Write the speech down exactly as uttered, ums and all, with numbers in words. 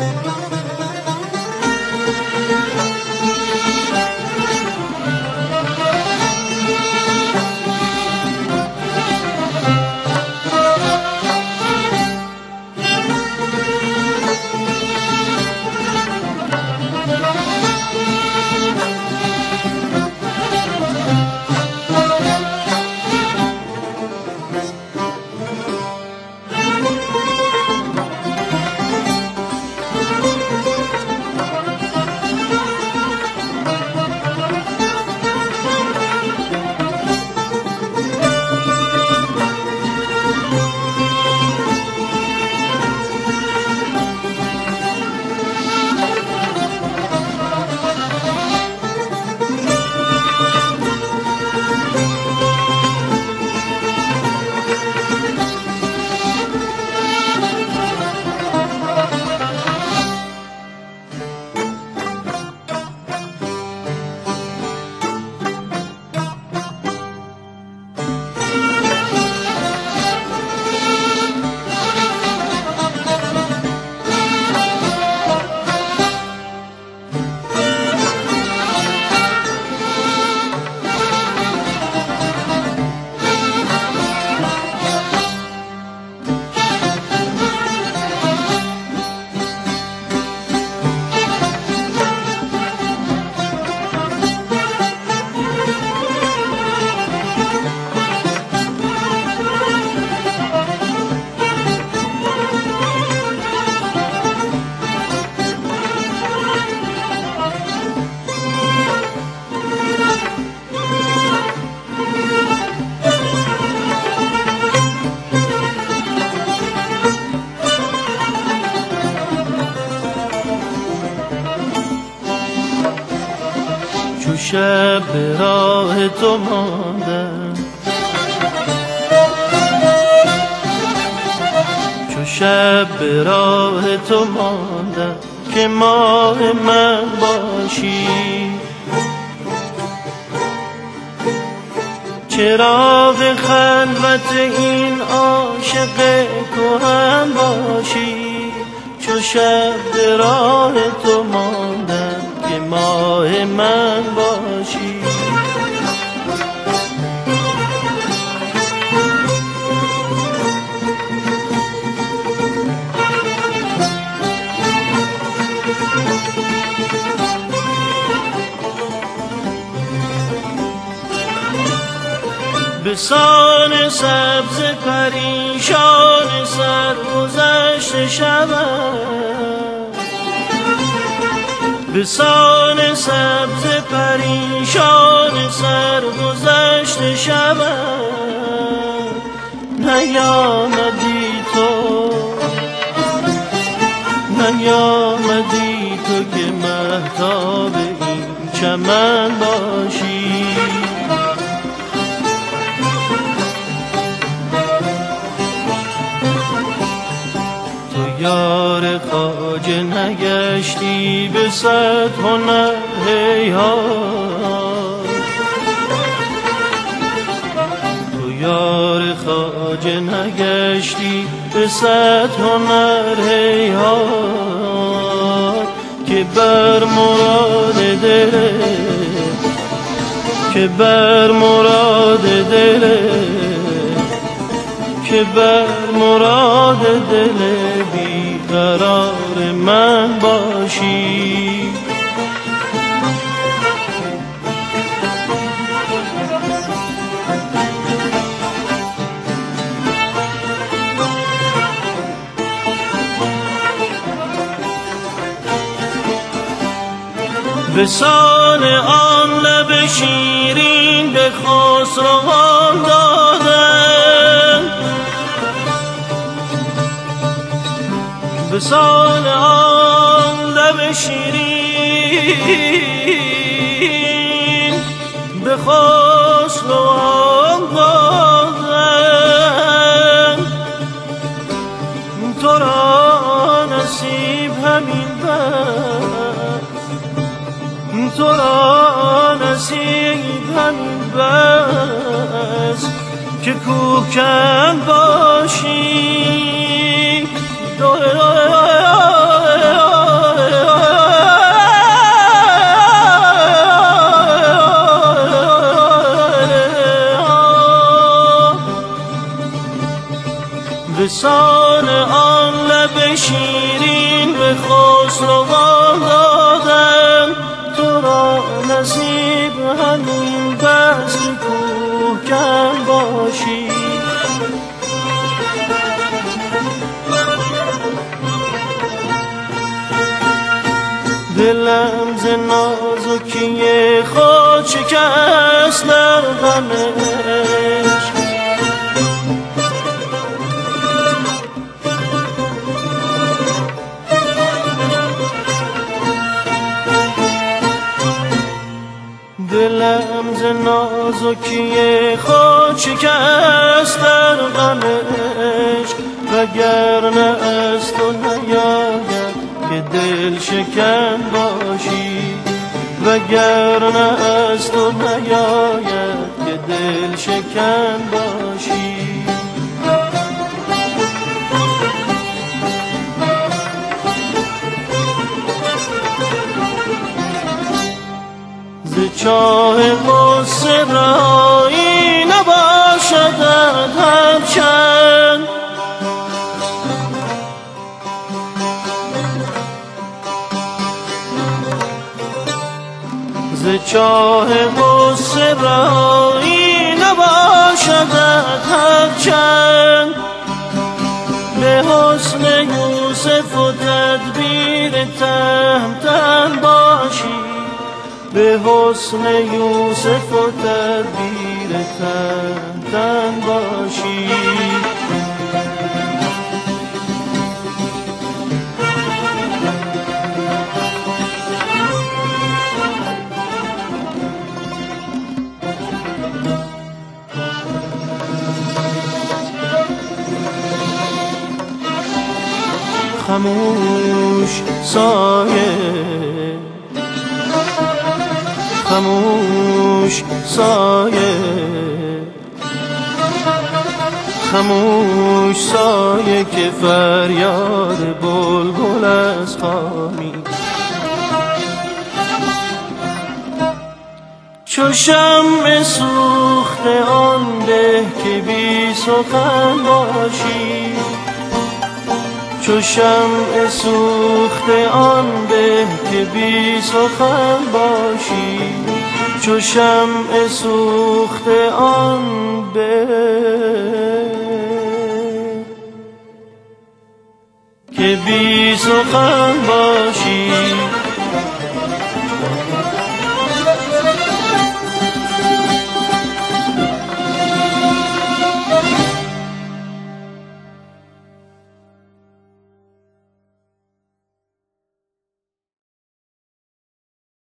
چو شب به راه تو ماندم، چو شب به راه تو ماندم که ماه من باشی. چراغ خلوت این عاشق کهن باشی. چو شب به راه تو ماندم که ماه من باشی. به سان سبز پریشان سرگذشت شبم، به سان سبز پریشان سرگذشت شبم. نیامدی تو، نیامدی تو که مهتاب این چمن باشی. یار خواجه نگشتی به صد هنر هیهات. تو یار خواجه نگشتی به صد هنر هیهات. که بر مراد دل، که بر مراد دل، که بر مراد دل بیقرار من باشی. به سان آن لب شیرین به خسروان دادم، به سان آن لب شیرین به خسروان دادم. تو را نصیب همین بس، تو را نصیب همین بس که کوکن باشی. شیرین به خسروان دادن، تو را نصیب همین بس که کوهکن باشی. دلم ز نازکی خود شکست در غم عشق، دلم ز نازکی خود شکست در غم عشق، وگرنه از تو نیاید که دل شکن باشی، وگرنه از تو نیاید که دل شکن باشی. ز چاه غصه رهایی نباشد هرچند، ز چاه غصه رهایی نباشد هرچند، به حسن یوسف و تدبیر تهمتن باشی، به حسن یوسف و تدبیر تهمتن باشی. خموش سایه، خموش سایه، خموش سایه که فریاد بلبل از خامی. چو شمع سوخته آن به که بی سخن باشی، چو شمع سوخته آن به که بی سخن باشی، چو شمع سوخته آن